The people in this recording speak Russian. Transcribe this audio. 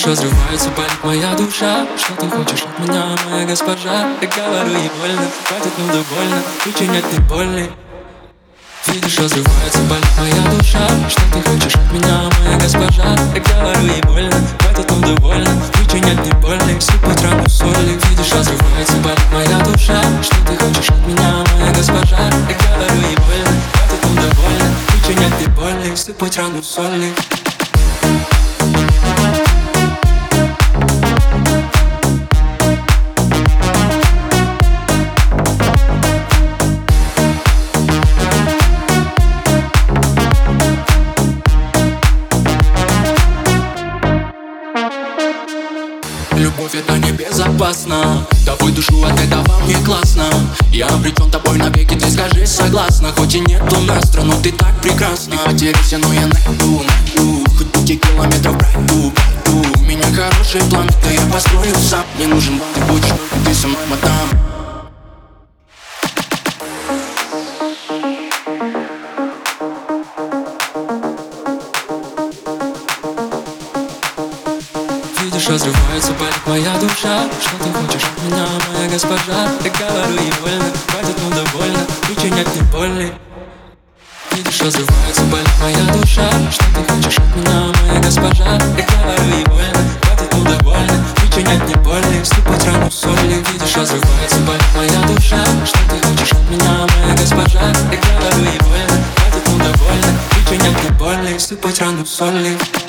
разрывается, болит моя душа. Что ты хочешь от меня, моя госпожа? Я говорю ей больно, хватит, ну да больно, причинять мне больно. Видишь, разрывается, болит моя душа. Что ты хочешь от меня, моя госпожа? Я говорю ей больно, хватит, ну да больно, причинять мне больно. Сыпать рану соли. Видишь, разрывается, болит моя душа. Что ты хочешь от меня, моя госпожа? Я говорю ей больно, хватит, ну да больно, причинять мне больно. Сыпать рану соли. Любовь это небезопасно, тобой душу от этого мне классно. Я обречен тобой навеки, ты скажи согласна. Хоть и нет у нас страну, ты так прекрасна. Ты потеряйся, но я найду. Хоть 5 километров пройду. У меня хороший план, да я построю сам. Не нужен вам, ты будешь только ты со мной, мадам. Видишь, разрывается, болит моя душа. Что ты хочешь от меня, моя госпожа? Я говорю ей больно, хватит, ну да больно, причинять мне больно. Видишь, разрывается, болит моя душа. Что ты хочешь от меня, моя госпожа? Я говорю ей больно, хватит, ну да больно, причинять мне больно. Ступать рану соли. Видишь, разрывается, болит моя душа. Что ты хочешь от меня, моя госпожа? Я говорю ей больно, хватит, ну да больно, причинять мне больно. Ступать рану соли.